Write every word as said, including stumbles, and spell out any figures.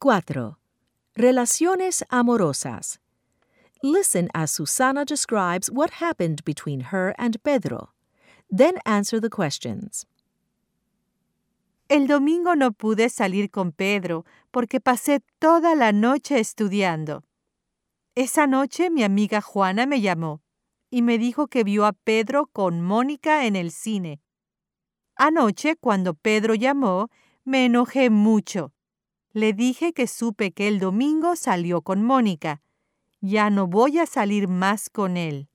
cuatro. Relaciones amorosas. Listen as Susana describes what happened between her and Pedro. Then answer the questions. El domingo no pude salir con Pedro porque pasé toda la noche estudiando. Esa noche mi amiga Juana me llamó y me dijo que vio a Pedro con Mónica en el cine. Anoche, cuando Pedro llamó, me enojé mucho. Le dije que supe que el domingo salió con Mónica. Ya no voy a salir más con él.